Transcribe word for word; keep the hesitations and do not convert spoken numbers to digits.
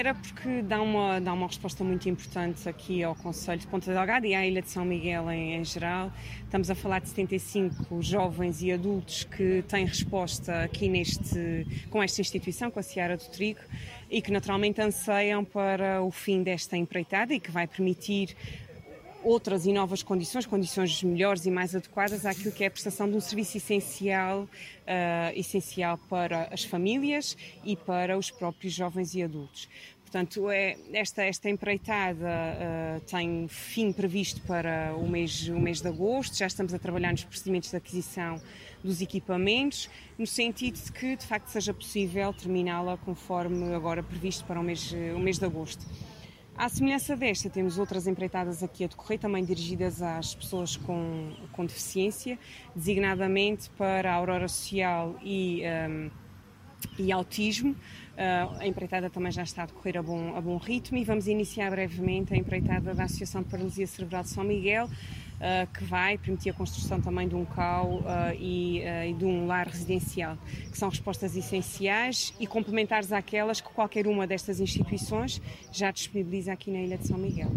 Era porque dá uma, dá uma resposta muito importante aqui ao Concelho de Ponta Delgada e à Ilha de São Miguel em, em geral. Estamos a falar de setenta e cinco jovens e adultos que têm resposta aqui neste, com esta instituição, com a Seara do Trigo, e que naturalmente anseiam para o fim desta empreitada e que vai permitir outras e novas condições, condições melhores e mais adequadas àquilo que é a prestação de um serviço essencial, uh, essencial para as famílias e para os próprios jovens e adultos. Portanto, é, esta, esta empreitada uh, tem fim previsto para o mês, o mês de agosto, já estamos a trabalhar nos procedimentos de aquisição dos equipamentos, no sentido de que, de facto, seja possível terminá-la conforme agora previsto para o mês, o mês de agosto. À semelhança desta, temos outras empreitadas aqui a decorrer, também dirigidas às pessoas com, com deficiência, designadamente para a Aurora Social e, um, e autismo. Uh, a empreitada também já está a decorrer a bom, a bom ritmo e vamos iniciar brevemente a empreitada da Associação de Paralisia Cerebral de São Miguel, Uh, que vai permitir a construção também de um C A U uh, e, uh, e de um lar residencial, que são respostas essenciais e complementares àquelas que qualquer uma destas instituições já disponibiliza aqui na Ilha de São Miguel.